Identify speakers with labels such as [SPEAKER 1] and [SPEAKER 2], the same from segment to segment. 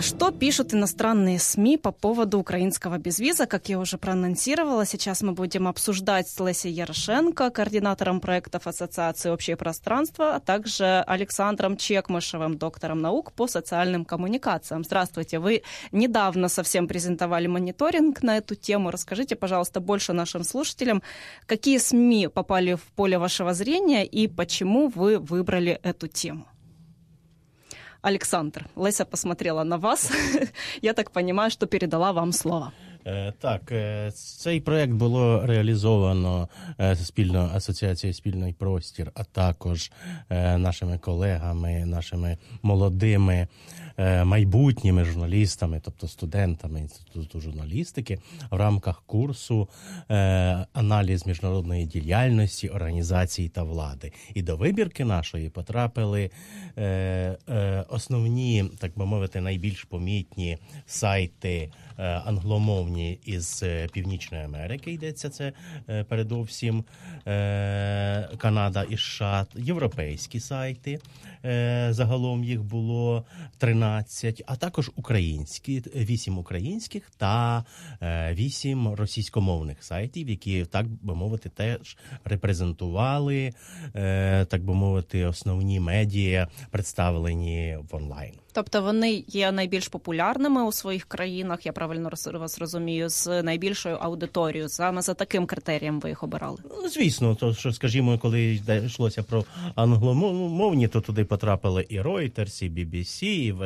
[SPEAKER 1] Что пишут иностранные СМИ по поводу украинского безвиза? Как я уже проанонсировала, сейчас мы будем обсуждать с Лесей Ярошенко, координатором проектов Ассоциации «Общее пространство», а также Александром Чекмышевым, доктором наук по социальным коммуникациям. Здравствуйте. Вы недавно совсем презентовали мониторинг на эту тему. Расскажите, пожалуйста, больше нашим слушателям, какие СМИ попали в поле вашего зрения и почему вы выбрали эту тему? Александр, Леся посмотрела на вас. Я так понимаю, что передала вам слово.
[SPEAKER 2] Так, цей проєкт було реалізовано спільно Асоціацією «Спільний простір», а також нашими колегами, нашими молодими майбутніми журналістами, тобто студентами Інституту журналістики, в рамках курсу «Аналіз міжнародної діяльності, організацій та влади». І до вибірки нашої потрапили основні, так би мовити, найбільш помітні сайти англомовні із Північної Америки, йдеться це передовсім Канада і США, європейські сайти, загалом їх було 13, а також українські, 8 українських та 8 російськомовних сайтів, які, так би мовити, теж репрезентували, так би мовити, основні медіа, представлені в онлайн.
[SPEAKER 1] Тобто вони є найбільш популярними у своїх країнах, я правильно вас розумію, з найбільшою аудиторією. Саме за таким критерієм ви їх обирали?
[SPEAKER 2] Звісно, то що, скажімо, коли йшлося про англомовні, то туди потрапили і Reuters, і BBC,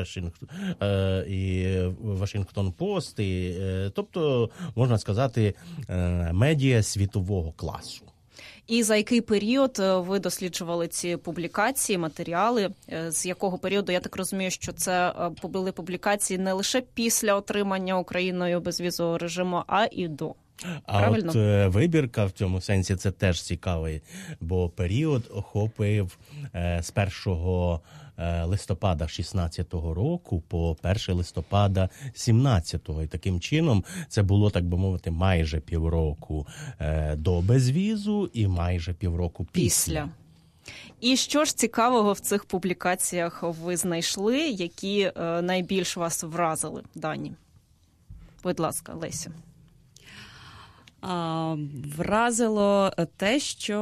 [SPEAKER 2] і Washington Post, тобто, можна сказати, медіа світового класу.
[SPEAKER 1] І за який період ви досліджували ці публікації, матеріали? З якого періоду? Я так розумію, що це були публікації не лише після отримання Україною безвізового режиму, а і до. Правильно?
[SPEAKER 2] От вибірка в цьому сенсі це теж цікавий, бо період охопив з 1 листопада 16-го року по 1 листопада 17-го. І таким чином це було, так би мовити, майже півроку до безвізу і майже півроку після.
[SPEAKER 1] І що ж цікавого в цих публікаціях ви знайшли, які найбільш вас вразили, Дані? Будь ласка, Леся.
[SPEAKER 3] Вразило те, що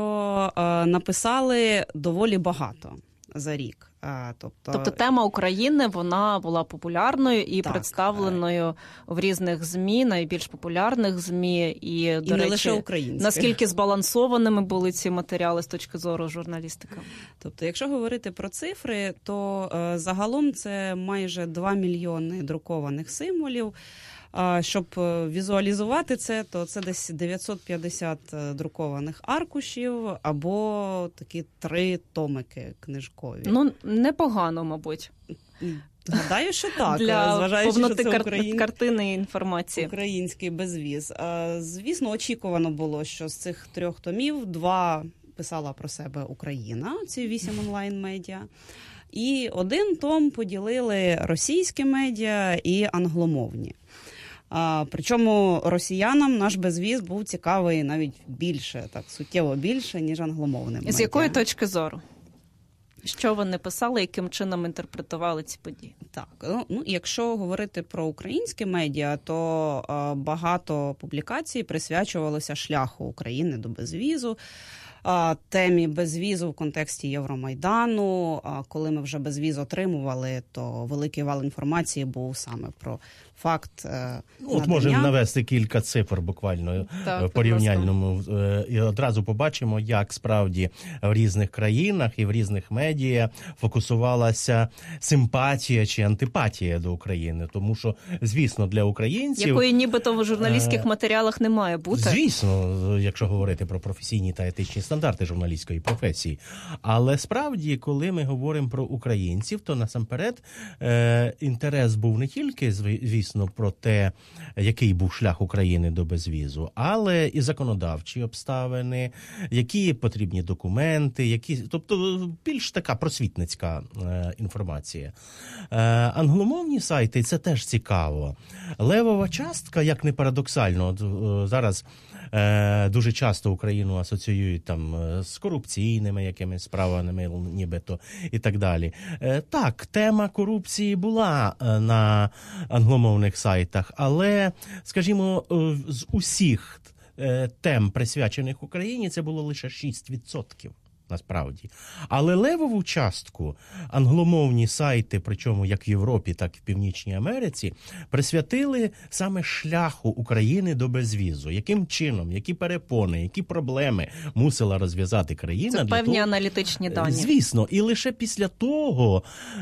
[SPEAKER 3] написали доволі багато за рік.
[SPEAKER 1] Тобто тема України, вона була популярною і так, представленою в різних ЗМІ, найбільш популярних ЗМІ. І до речі,
[SPEAKER 3] лише українських.
[SPEAKER 1] Наскільки збалансованими були ці матеріали з точки зору журналістики?
[SPEAKER 3] Тобто, якщо говорити про цифри, то загалом це майже 2 мільйони друкованих символів. Щоб візуалізувати це, то це десь 950 друкованих аркушів або такі 3 томики книжкові.
[SPEAKER 1] Ну, непогано, мабуть.
[SPEAKER 3] Гадаю, що так.
[SPEAKER 1] Для повноти картини і інформації.
[SPEAKER 3] Український безвіз. Звісно, очікувано було, що з цих 3 томів 2 писала про себе Україна, ці 8 онлайн-медіа. І 1 том поділили російські медіа і англомовні. Причому росіянам наш безвіз був цікавий навіть більше, так суттєво більше, ніж англомовним медіа.
[SPEAKER 1] З якої точки зору? Що вони писали, яким чином інтерпретували ці події?
[SPEAKER 3] Так, якщо говорити про українські медіа, то багато публікацій присвячувалося шляху України до безвізу, темі безвізу в контексті Євромайдану. Коли ми вже безвіз отримували, то великий вал інформації був саме про факт
[SPEAKER 2] От можемо навести кілька цифр буквально в порівняльному. І одразу побачимо, як справді в різних країнах і в різних медіа фокусувалася симпатія чи антипатія до України. Тому що, звісно, для українців...
[SPEAKER 1] Якої нібито в журналістських матеріалах не має бути.
[SPEAKER 2] Звісно, якщо говорити про професійні та етичні стандарти журналістської професії. Але справді, коли ми говоримо про українців, то насамперед інтерес був не тільки, звісно, про те, який був шлях України до безвізу, але і законодавчі обставини, які потрібні документи, тобто більш така просвітницька інформація. Англомовні сайти – це теж цікаво. Левова частка, як не парадоксально, зараз дуже часто Україну асоціюють там там з корупційними якимись справами, нібито, і так далі. Так, тема корупції була на англомовних сайтах, але, скажімо, з усіх тем, присвячених Україні, це було лише 6%. Насправді. Але левову частку англомовні сайти, причому як в Європі, так і в Північній Америці, присвятили саме шляху України до безвізу. Яким чином, які перепони, які проблеми мусила розв'язати країна.
[SPEAKER 1] Це певні аналітичні дані.
[SPEAKER 2] Звісно. І лише після того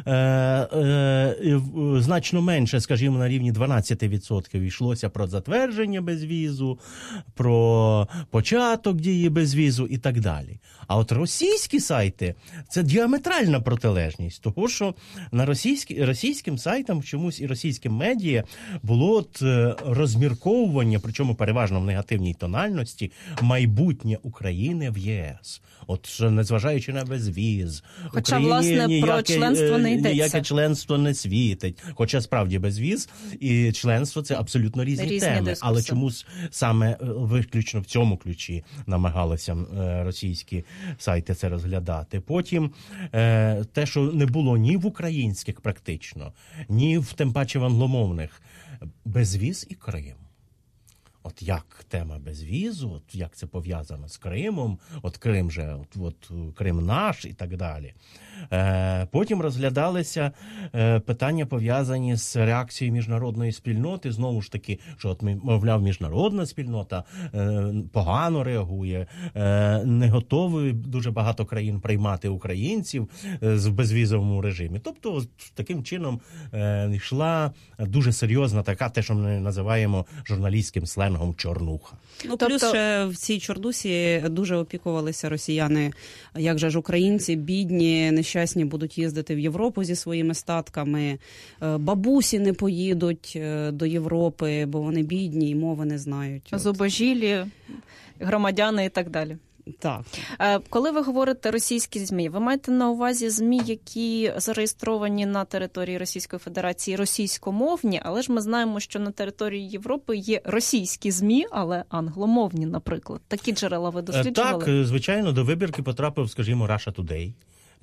[SPEAKER 2] значно менше, скажімо, на рівні 12% йшлося про затвердження безвізу, про початок дії безвізу і так далі. А от російські сайти – це діаметральна протилежність, того, що на російським сайтам чомусь і російським медіа було от розмірковування, причому переважно в негативній тональності, майбутнє України в ЄС. От, незважаючи на безвіз.
[SPEAKER 1] Хоча,
[SPEAKER 2] Україні
[SPEAKER 1] власне, про членство не йдеться.
[SPEAKER 2] Ніяке членство не світить. Хоча, справді, безвіз і членство – це абсолютно різні теми.
[SPEAKER 1] Дискуси.
[SPEAKER 2] Але чомусь саме виключно в цьому ключі намагалися російські сайти це розглядати. Потім те, що не було ні в українських практично, ні в тим паче в англомовних. Безвіз і Крим. От як тема безвізу, от як це пов'язано з Кримом, от Крим же, от Крим наш і так далі. Потім розглядалися питання, пов'язані з реакцією міжнародної спільноти. Знову ж таки, що от, мовляв, міжнародна спільнота погано реагує, не готові дуже багато країн приймати українців в безвізовому режимі. Тобто, таким чином йшла дуже серйозна така, те, що ми називаємо журналістським сленгом, чорнуха.
[SPEAKER 3] Ну, плюс ще в цій чорнусі дуже опікувалися росіяни, як же ж українці, бідні, нещасні будуть їздити в Європу зі своїми статками, бабусі не поїдуть до Європи, бо вони бідні і мови не знають.
[SPEAKER 1] Зубожілі, громадяни і так далі.
[SPEAKER 3] Так.
[SPEAKER 1] Коли ви говорите російські ЗМІ, ви маєте на увазі ЗМІ, які зареєстровані на території Російської Федерації, російськомовні, але ж ми знаємо, що на території Європи є російські ЗМІ, але англомовні, наприклад. Такі джерела ви досліджували?
[SPEAKER 2] Так, звичайно, до вибірки потрапив, скажімо, Russia Today,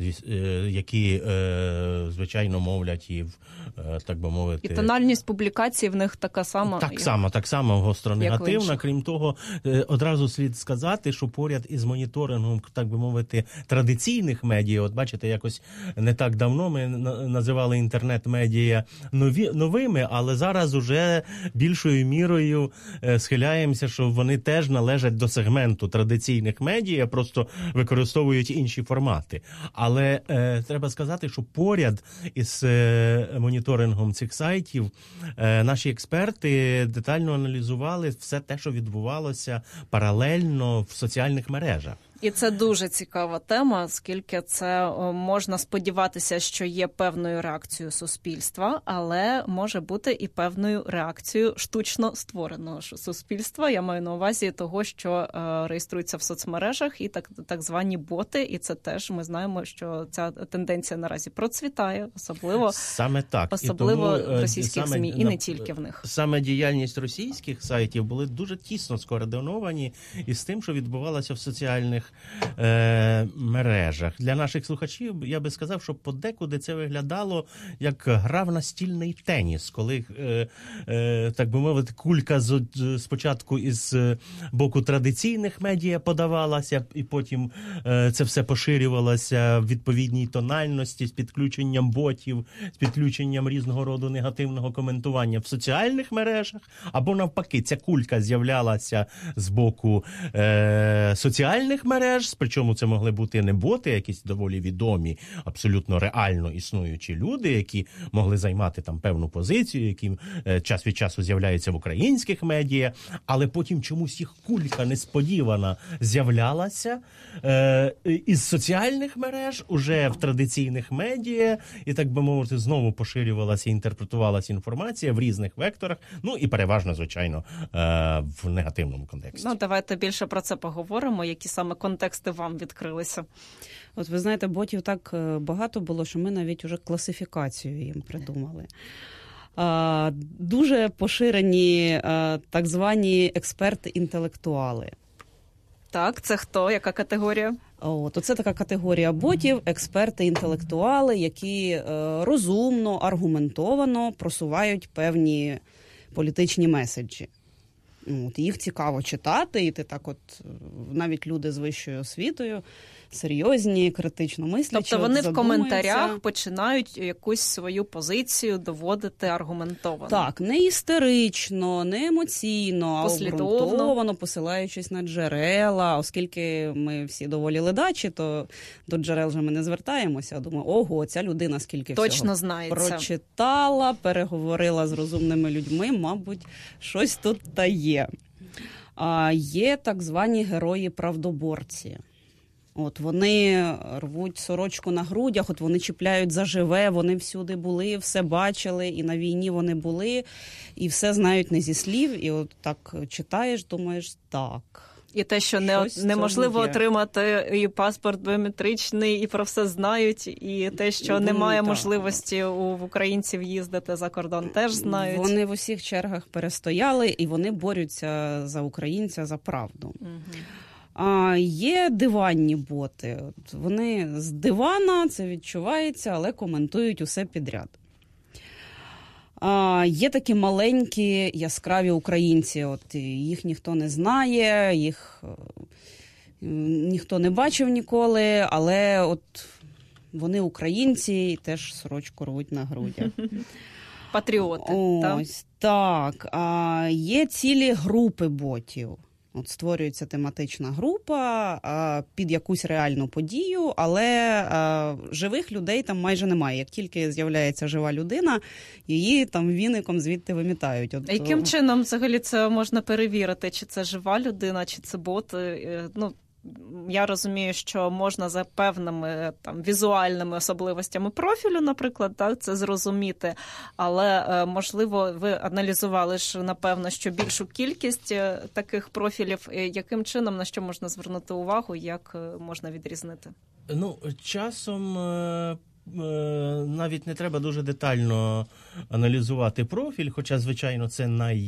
[SPEAKER 2] які, звичайно, мовлять і, так би мовити... І
[SPEAKER 1] тональність публікації в них така сама?
[SPEAKER 2] Так само гостро негативна. Крім того, одразу слід сказати, що поряд із моніторингом, так би мовити, традиційних медіа, от бачите, якось не так давно ми називали інтернет-медіа новими, але зараз уже більшою мірою схиляємося, що вони теж належать до сегменту традиційних медіа, просто використовують інші формати. Але треба сказати, що поряд із моніторингом цих сайтів наші експерти детально аналізували все те, що відбувалося паралельно в соціальних мережах.
[SPEAKER 1] І це дуже цікава тема, оскільки це можна сподіватися, що є певною реакцією суспільства, але може бути і певною реакцією штучно створеного суспільства. Я маю на увазі того, що реєструються в соцмережах і так звані боти, і це теж ми знаємо, що ця тенденція наразі процвітає, особливо
[SPEAKER 2] саме так.
[SPEAKER 1] Особливо в російських ЗМІ, і не тільки в них.
[SPEAKER 2] Саме діяльність російських сайтів були дуже тісно скоординовані із тим, що відбувалося в соціальних мережах. Для наших слухачів я би сказав, що подекуди це виглядало як гра в настільний теніс, коли, так би мовити, кулька спочатку із боку традиційних медіа подавалася, і потім це все поширювалося в відповідній тональності з підключенням ботів, з підключенням різного роду негативного коментування в соціальних мережах, або навпаки, ця кулька з'являлася з боку соціальних мереж, причому це могли бути не боти, якісь доволі відомі, абсолютно реально існуючі люди, які могли займати там певну позицію, які час від часу з'являються в українських медіа, але потім чомусь їх кулька несподівана з'являлася із соціальних мереж, уже в традиційних медіа, і, так би мовити, знову поширювалася і інтерпретувалася інформація в різних векторах, ну і переважно, звичайно, в негативному контексті.
[SPEAKER 1] Ну, давайте більше про це поговоримо, які саме контексти вам відкрилися.
[SPEAKER 3] От ви знаєте, ботів так багато було, що ми навіть уже класифікацію їм придумали. Дуже поширені так звані експерти-інтелектуали.
[SPEAKER 1] Так, це хто? Яка категорія?
[SPEAKER 3] Оце така категорія ботів, експерти, інтелектуали, які розумно, аргументовано просувають певні політичні меседжі. Їх цікаво читати, і ти так навіть люди з вищою освітою, серйозні, критично мислячі.
[SPEAKER 1] Тобто вони в коментарях починають якусь свою позицію доводити аргументовано.
[SPEAKER 3] Так, не істерично, не емоційно, а обґрунтовано, посилаючись на джерела. Оскільки ми всі доволі ледачі, то до джерел же ми не звертаємося, а думаю, ого, ця людина скільки
[SPEAKER 1] точно
[SPEAKER 3] всього прочитала, переговорила з розумними людьми, мабуть, щось тут та є. Є так звані герої-правдоборці. Вони рвуть сорочку на грудях, вони чіпляють заживе, вони всюди були, все бачили, і на війні вони були, і все знають не зі слів, і так читаєш, думаєш, так.
[SPEAKER 1] І те, що неможливо отримати і паспорт біометричний, і про все знають, і те, що немає можливості в українців їздити за кордон, теж знають.
[SPEAKER 3] Вони в усіх чергах перестояли, і вони борються за українця, за правду. Є диванні боти. Вони з дивана, це відчувається, але коментують усе підряд. Є такі маленькі, яскраві українці. Їх ніхто не знає, їх ніхто не бачив ніколи, але вони українці і теж сорочку рвуть на грудях.
[SPEAKER 1] Патріоти.
[SPEAKER 3] Ось, так. Є цілі групи ботів. Створюється тематична група під якусь реальну подію, але живих людей там майже немає. Як тільки з'являється жива людина, її там віником звідти вимітають.
[SPEAKER 1] А яким чином взагалі це можна перевірити? Чи це жива людина, чи це бот? Я розумію, що можна за певними візуальними особливостями профілю, наприклад, це зрозуміти, але, можливо, ви аналізували ж, напевно, що більшу кількість таких профілів. Яким чином, на що можна звернути увагу, як можна відрізнити?
[SPEAKER 2] Часом навіть не треба дуже детально аналізувати профіль, хоча, звичайно, це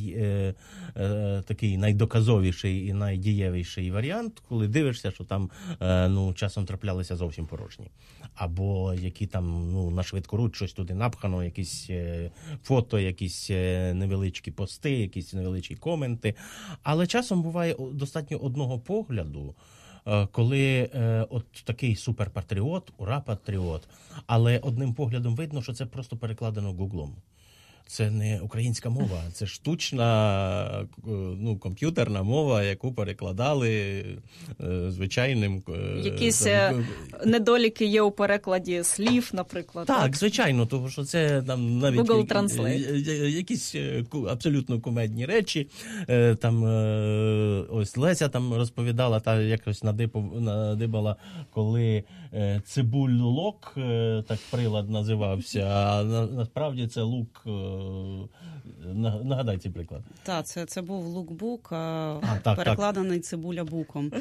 [SPEAKER 2] такий найдоказовіший і найдієвіший варіант, коли дивишся, що там часом траплялися зовсім порожні. Або які там на швидкоруч щось туди напхано, якісь фото, якісь невеличкі пости, якісь невеличкі коменти. Але часом буває достатньо одного погляду, коли такий суперпатріот, ура-патріот, але одним поглядом видно, що це просто перекладено Гуглом. Це не українська мова, це штучна, комп'ютерна мова, яку перекладали звичайним...
[SPEAKER 1] Якісь недоліки є у перекладі слів, наприклад.
[SPEAKER 2] Так, звичайно, тому що це там навіть
[SPEAKER 1] Google Translate.
[SPEAKER 2] Якісь абсолютно кумедні речі. Там ось Леся там розповідала, та якось надибала, коли цибульок, так прилад називався, а насправді це лук... Нагадай цей приклад.
[SPEAKER 3] Так, це був лукбук, перекладений цибуля-буком.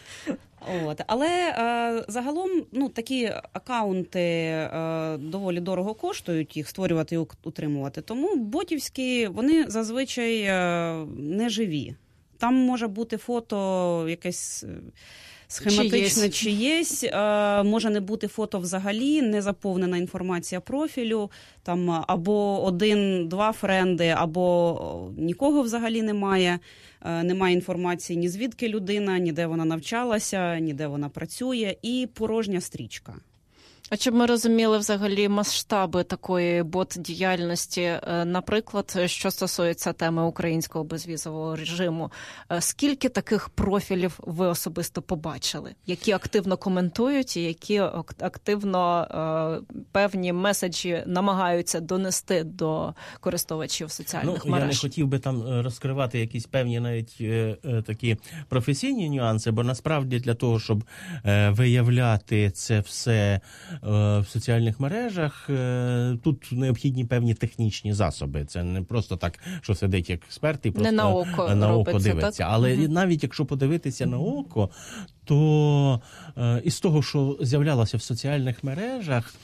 [SPEAKER 3] Але загалом такі акаунти доволі дорого коштують їх створювати і утримувати, тому ботівські, вони зазвичай не живі. Там може бути фото якесь схематичне чиєсь, може не бути фото взагалі, не заповнена інформація профілю, там або 1-2 френди, або нікого взагалі немає. Немає інформації ні звідки людина, ні де вона навчалася, ні де вона працює, і порожня стрічка.
[SPEAKER 1] А щоб ми розуміли взагалі масштаби такої бот-діяльності, наприклад, що стосується теми українського безвізового режиму, скільки таких профілів ви особисто побачили, які активно коментують і які активно певні меседжі намагаються донести до користувачів соціальних мереж?
[SPEAKER 2] Я не хотів би там розкривати якісь певні навіть такі професійні нюанси, бо насправді для того, щоб виявляти це все в соціальних мережах, тут необхідні певні технічні засоби. Це не просто так, що сидить експерт і просто
[SPEAKER 1] на око
[SPEAKER 2] дивиться. Так? Але навіть якщо подивитися на око, то із того, що з'являлося в соціальних мережах,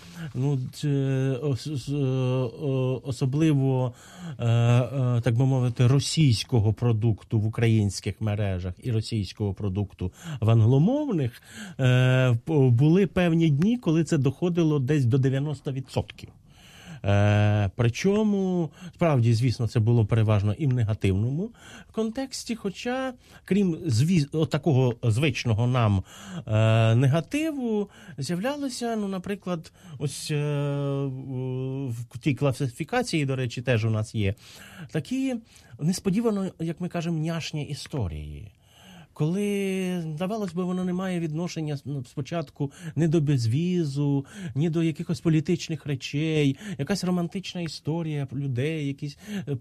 [SPEAKER 2] особливо, так би мовити, російського продукту в українських мережах і російського продукту в англомовних, були певні дні, коли це доходило десь до 90%. Причому, справді, звісно, це було переважно і в негативному контексті, хоча, крім такого звичного нам негативу, з'являлося, наприклад, ось в тій класифікації, до речі, теж у нас є, такі несподівано, як ми кажемо, няшні історії. Коли, здавалось би, воно не має відношення спочатку ні до безвізу, ні до якихось політичних речей, якась романтична історія людей, якісь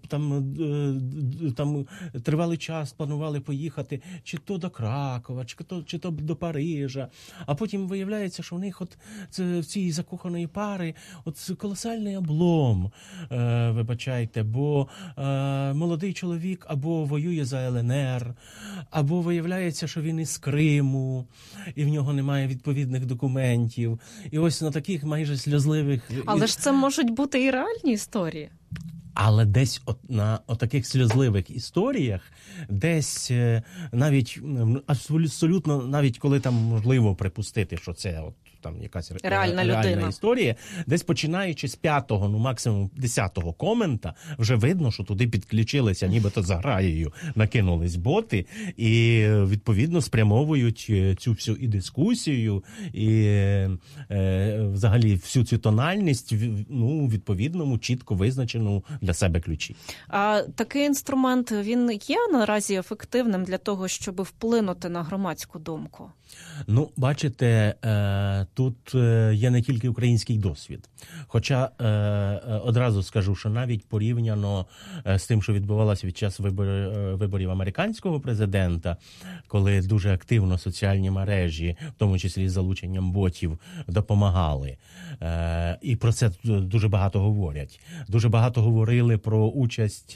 [SPEAKER 2] там тривалий час планували поїхати чи то до Кракова, чи то до Парижа, а потім виявляється, що в них в цій закоханої пари колосальний облом, вибачайте, бо молодий чоловік або воює за ЛНР, або виявляється, що він із Криму, і в нього немає відповідних документів. І ось на таких майже сльозливих...
[SPEAKER 1] Але ж це можуть бути і реальні історії.
[SPEAKER 2] Але десь на таких сльозливих історіях, десь навіть абсолютно, навіть коли там можливо припустити, що це там якась реальна історія, десь починаючи з 5-го, максимум 10-го комента, вже видно, що туди підключилися, нібито за граєю накинулись боти, і відповідно спрямовують цю всю і дискусію, і взагалі всю цю тональність, відповідному, чітко визначену для себе ключі. А
[SPEAKER 1] такий інструмент, він є наразі ефективним для того, щоб вплинути на громадську думку?
[SPEAKER 2] Бачите, тут є не тільки український досвід. Хоча одразу скажу, що навіть порівняно з тим, що відбувалося від часу виборів американського президента, коли дуже активно соціальні мережі, в тому числі з залученням ботів, допомагали. І про це дуже багато говорять. Дуже багато говорили про участь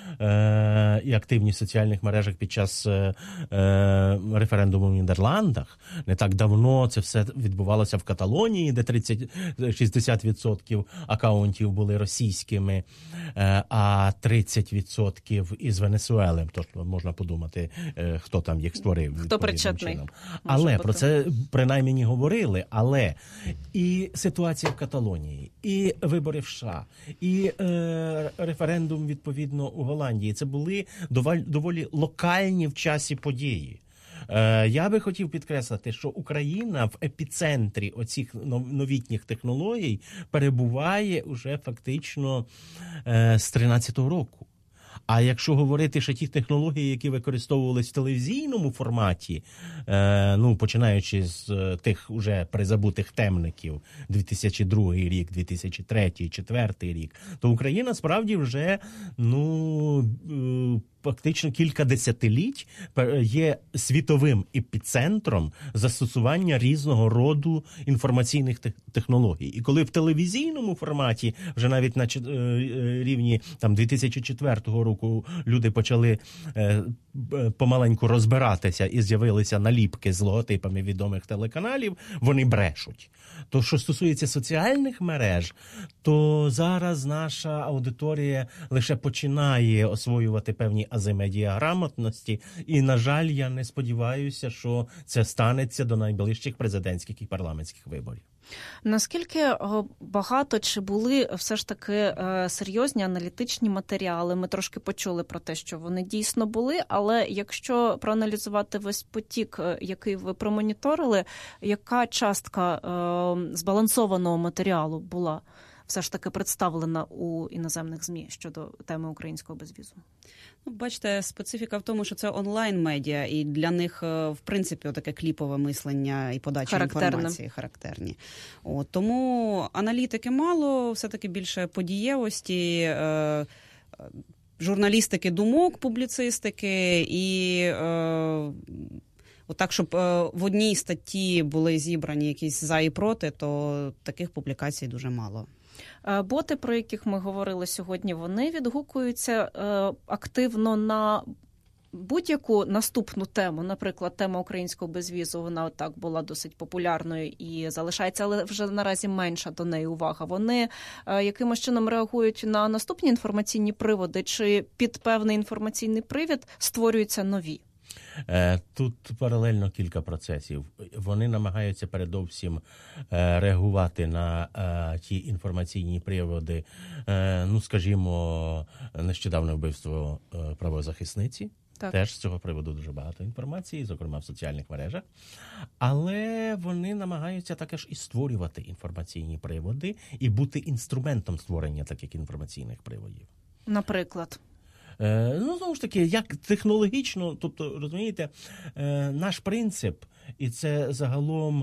[SPEAKER 2] і активність в соціальних мережах під час референдуму в Нідерландах. Не так давно це все відбувалося в Каталонії, де 60% акаунтів були російськими, а 30% із Венесуели. Тож можна подумати, хто там їх створив.
[SPEAKER 1] Хто причетний.
[SPEAKER 2] Але про це принаймні говорили. Але і ситуація в Каталонії, і вибори в США, і референдум, відповідно, у Голландії. Це були доволі локальні в часі події. Я би хотів підкреслити, що Україна в епіцентрі оцих новітніх технологій перебуває уже фактично з 13-го року. А якщо говорити, що ті технології, які використовувалися в телевізійному форматі, починаючи з тих уже призабутих темників 2002 рік, 2003, 2004 рік, то Україна справді вже, фактично кілька десятиліть є світовим епіцентром застосування різного роду інформаційних технологій. І коли в телевізійному форматі, вже навіть на рівні 2004 року люди почали помаленьку розбиратися і з'явилися наліпки з логотипами відомих телеканалів, вони брешуть. То, що стосується соціальних мереж, то зараз наша аудиторія лише починає освоювати певні ази медіаграмотності, і, на жаль, я не сподіваюся, що це станеться до найближчих президентських і парламентських виборів.
[SPEAKER 1] Наскільки багато чи були все ж таки серйозні аналітичні матеріали? Ми трошки почули про те, що вони дійсно були, але якщо проаналізувати весь потік, який ви промоніторили, яка частка збалансованого матеріалу була все ж таки представлена у іноземних ЗМІ щодо теми українського безвізу?
[SPEAKER 3] Бачите, специфіка в тому, що це онлайн-медіа, і для них, в принципі, таке кліпове мислення і подача інформації характерні. Тому аналітики мало, все-таки більше подієвості, журналістики думок, публіцистики і... Отак, щоб в одній статті були зібрані якісь за і проти, то таких публікацій дуже мало.
[SPEAKER 1] Боти, про яких ми говорили сьогодні, вони відгукуються активно на будь-яку наступну тему, наприклад, тема українського безвізу, вона отак була досить популярною і залишається, але вже наразі менша до неї увага. Вони якимось чином реагують на наступні інформаційні приводи, чи під певний інформаційний привід створюються нові?
[SPEAKER 2] Тут паралельно кілька процесів. Вони намагаються передовсім реагувати на ті інформаційні приводи, скажімо, нещодавне вбивство правозахисниці. Так. Теж з цього приводу дуже багато інформації, зокрема в соціальних мережах. Але вони намагаються також і створювати інформаційні приводи і бути інструментом створення таких інформаційних приводів.
[SPEAKER 1] Наприклад?
[SPEAKER 2] Знову ж таки, як технологічно, тобто, розумієте, наш принцип, і це загалом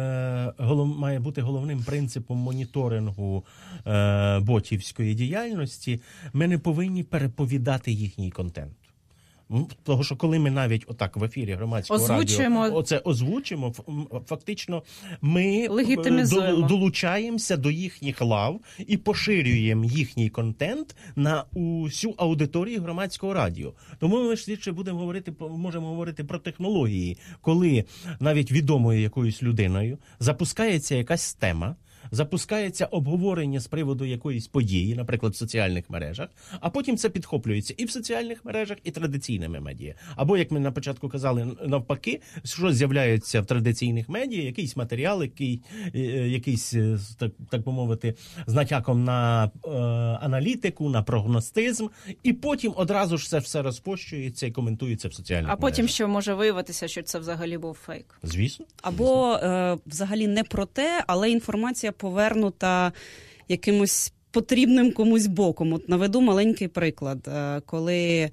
[SPEAKER 2] має бути головним принципом моніторингу ботівської діяльності, ми не повинні переповідати їхній контент. Тому що коли ми навіть отак в ефірі громадського радіо оце озвучимо, фактично ми долучаємося до їхніх лав і поширюємо їхній контент на усю аудиторію громадського радіо. Тому ми швидше можемо говорити про технології, коли навіть відомою якоюсь людиною запускається якась тема, запускається обговорення з приводу якоїсь події, наприклад, в соціальних мережах, а потім це підхоплюється і в соціальних мережах, і традиційними медіа. Або, як ми на початку казали, навпаки, що з'являється в традиційних медіа, якийсь матеріал, якийсь, так би мовити, з натяком на аналітику, на прогностизм, і потім одразу ж це все розпощується і коментується в соціальних мережах.
[SPEAKER 1] А потім що може виявитися, що це взагалі був фейк?
[SPEAKER 2] Звісно.
[SPEAKER 3] Або взагалі не про те, але інформація повернута якимось потрібним комусь боком. От наведу маленький приклад. Коли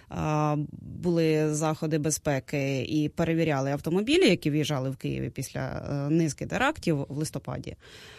[SPEAKER 3] були заходи безпеки і перевіряли автомобілі, які в'їжджали в Києві після низки терактів в листопаді,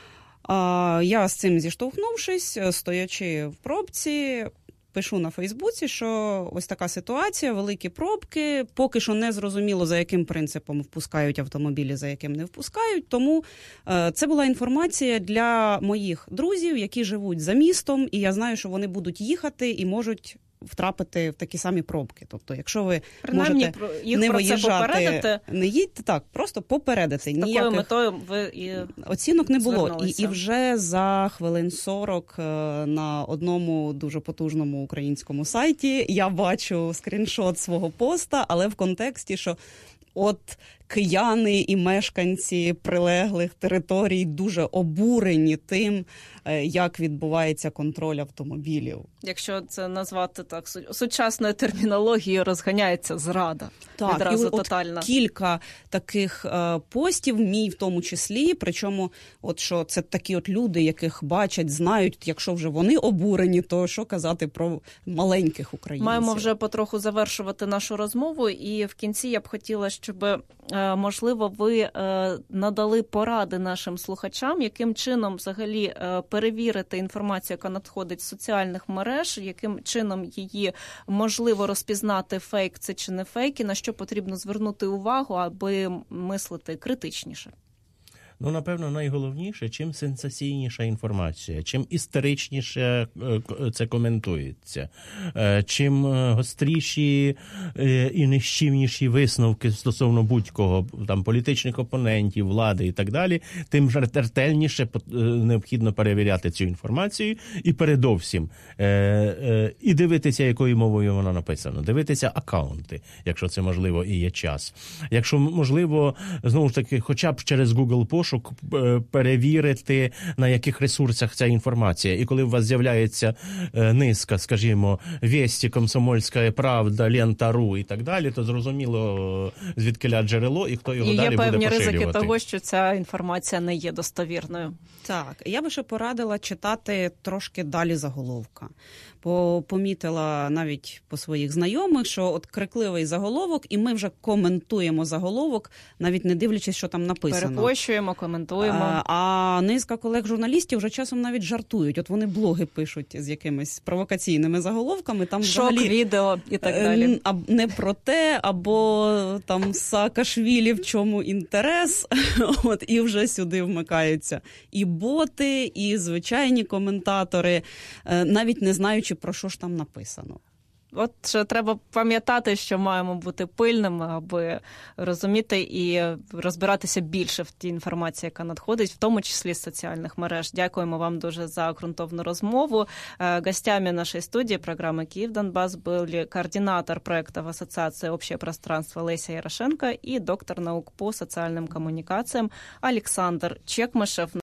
[SPEAKER 3] я з цим зіштовхнувшись, стоячи в пробці, пишу на Фейсбуці, що ось така ситуація, великі пробки, поки що не зрозуміло, за яким принципом впускають автомобілі, за яким не впускають. Тому це була інформація для моїх друзів, які живуть за містом, і я знаю, що вони будуть їхати і можуть втрапити в такі самі пробки. Тобто, якщо ви можете не виїжджати, не їдьте, так, просто попередити.
[SPEAKER 1] З такою метою ви і
[SPEAKER 3] оцінок не було. І вже за хвилин 40 на одному дуже потужному українському сайті я бачу скріншот свого поста, але в контексті, що от кияни і мешканці прилеглих територій дуже обурені тим, як відбувається контроль автомобілів.
[SPEAKER 1] Якщо це назвати так сучасною термінологією, розганяється зрада.
[SPEAKER 3] Так,
[SPEAKER 1] відразу
[SPEAKER 3] і
[SPEAKER 1] тотальна.
[SPEAKER 3] От кілька таких постів, мій в тому числі, причому от що це такі от люди, яких бачать, знають, якщо вже вони обурені, то що казати про маленьких українців.
[SPEAKER 1] Маємо вже потроху завершувати нашу розмову, і в кінці я б хотіла, щоб можливо, ви надали поради нашим слухачам, яким чином взагалі перевірити інформацію, яка надходить з соціальних мереж, яким чином її можливо розпізнати, фейк це чи не фейк, і на що потрібно звернути увагу, аби мислити критичніше.
[SPEAKER 2] Напевно, найголовніше, чим сенсаційніша інформація, чим історичніше це коментується, чим гостріші і нищівніші висновки стосовно будь-кого, там, політичних опонентів, влади і так далі, тим ретельніше необхідно перевіряти цю інформацію і передовсім і дивитися, якою мовою вона написана, дивитися акаунти, якщо це можливо і є час. Якщо можливо, знову ж таки, хоча б через Google пошук перевірити, на яких ресурсах ця інформація. І коли у вас з'являється низка, скажімо, «Вєсті», «Комсомольська правда», «Лента.ру» і так далі, то зрозуміло, звідкиля джерело і хто його далі буде поширювати.
[SPEAKER 1] І є певні ризики того, що ця інформація не є достовірною.
[SPEAKER 3] Так, я би ще порадила читати трошки далі заголовка. Бо помітила навіть по своїх знайомих, що от крикливий заголовок, і ми вже коментуємо заголовок, навіть не дивлячись, що там написано.
[SPEAKER 1] Перепощуємо, коментуємо.
[SPEAKER 3] А низка колег-журналістів вже часом навіть жартують. От вони блоги пишуть з якимись провокаційними заголовками. Там
[SPEAKER 1] шок, відео і так далі.
[SPEAKER 3] Не про те, або там Саакашвілі, в чому інтерес. От, і вже сюди вмикаються і боти, і звичайні коментатори, навіть не знаючи, про що ж там написано.
[SPEAKER 1] От треба пам'ятати, що маємо бути пильними, аби розуміти і розбиратися більше в тій інформації, яка надходить, в тому числі з соціальних мереж. Дякуємо вам дуже за ґрунтовну розмову. Гостями нашей студии программы «Киев-Донбасс» были координатор проекта в Ассоциации «Общее пространство» Леся Ярошенко и доктор наук по социальным коммуникациям Александр Чекмышев.